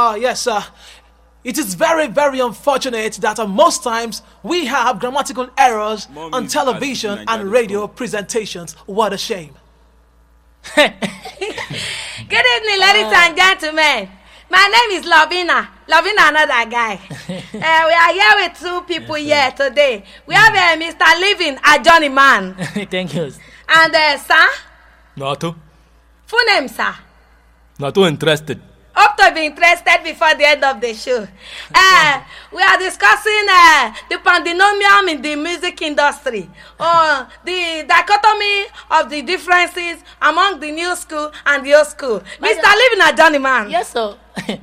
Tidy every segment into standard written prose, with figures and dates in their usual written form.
Yes, sir. It is very, very unfortunate that most times we have grammatical errors on television and radio presentations. What a shame. Good evening, ladies and gentlemen. My name is Lovina. Lovina, another guy. We are here with two people here today. We have Mr. Living, a Johnny Man. Thank you. And sir? Not too. Full name, sir? Not too interested. Hope to be interested before the end of the show. We are discussing the pandemonium in the music industry, the dichotomy of the differences among the new school and the old school. Mr. Living a Johnny Man. Yes, sir.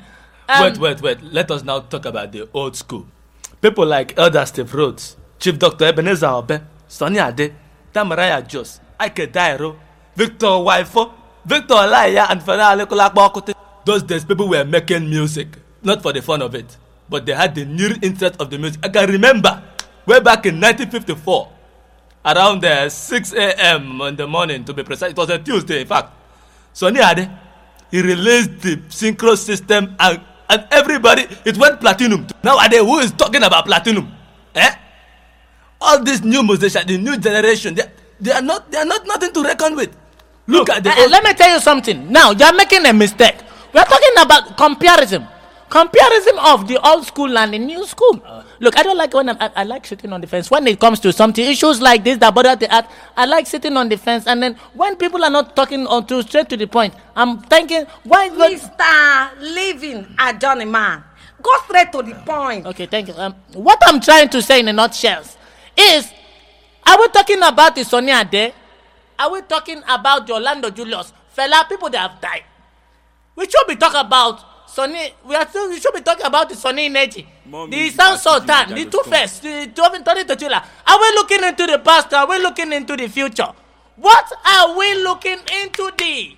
Wait. Let us now talk about the old school. People like Elder Steve Rhodes, Chief Dr. Ebenezer Obe, Sonny Ade, Tamaraya Jos, Ike Dairo, Victor Waifo, Victor Olaiya, and Fela Adekunle. Those days, people were making music, not for the fun of it, but they had the new interest of the music. I can remember, way back in 1954, around 6 a.m. in the morning, to be precise. It was a Tuesday, in fact. Sonny Ade, he released the synchro system, and everybody, it went platinum. Nowadays, who is talking about platinum? All these new musicians, the new generation, they are not nothing to reckon with. Look at the. Let me tell you something. Now, you are making a mistake. We are talking about comparison of the old school and the new school. Look, I don't like when I like sitting on the fence. When it comes to something, issues like this that bother the art, I like sitting on the fence. And then when people are not talking straight to the point, I'm thinking, why? Mr. Living a Johnny Man, go straight to the point. Okay, thank you. What I'm trying to say in a nutshell is, are we talking about the Sonny Ade? Are we talking about the Orlando Julius? Fela, people that have died. We should be talking about Sonny. We should be talking about the Sonny Ineji, the Sound Sultan, the Two-Face, the Tony Totula. Are we looking into the past? Are we looking into the future? What are we looking into the